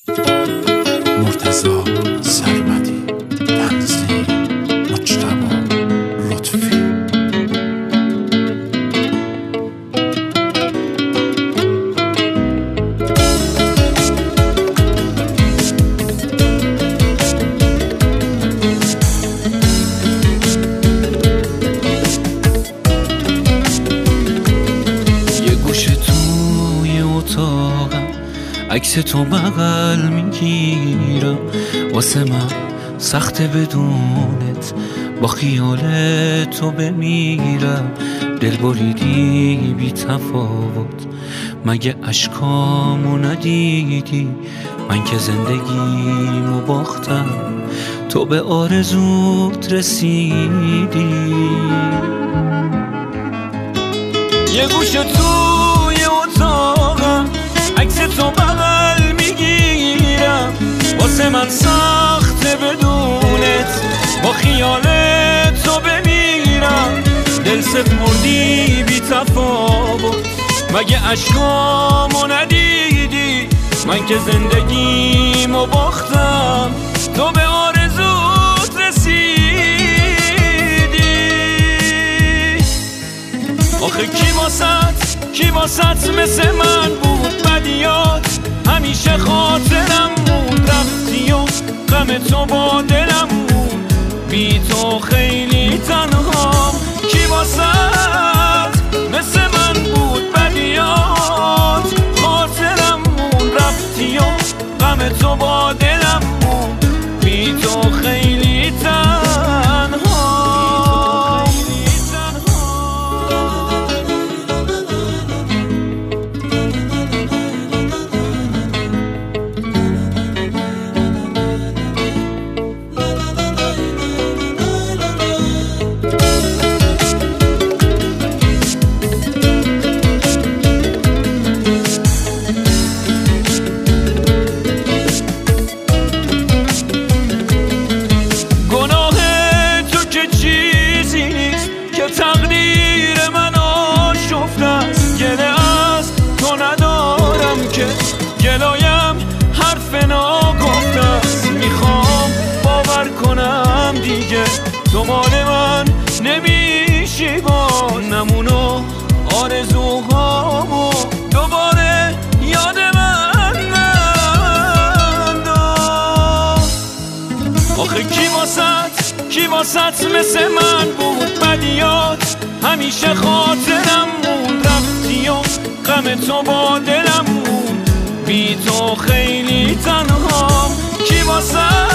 مرتضی سرمدی، تنظیم مجتبی لطفی. یه گوشه توی اتاقم عکس تو بغل میگیرم، واسه من سخته بدونت با خیال تو بمیرم. دل بریدی بی تفاوت، مگه اشکامو ندیدی؟ من که زندگیمو باختم، تو به آرزوت رسیدی. یه گوشه توی اتاقم عکس تو بغل میگیرم، واسه من سخته بدونت با خیال تو بمیرم. دل سپردی بی تفاوت، مگه اشکامو ندیدی؟ من که زندگیمو باختم، تو به آرزوت رسیدی. آخه کی واسط مثل من بود بدیات؟ همیشه خاطرم بود رفتی و غم تو با دلم بود، بی تو خیلی تنهام. کی واسط مثل من بود بدیات؟ خاطرم بود رفتی و غم تو با دلم بود، بی تو خیلی تنهام. تقدیر من آشفته است، گله از تو ندارم که گلایم حرف ناگفته است. میخوام باور کنم دیگه تو مال من نمیشی، با نمونو آرزوهامو دوباره یاد من ننداز. آخه کی واسط مثل من بود بدیات؟ همیشه خاطرم بود رفتی و غم تو با دلم بود، بی تو خیلی تنهام. کی واسط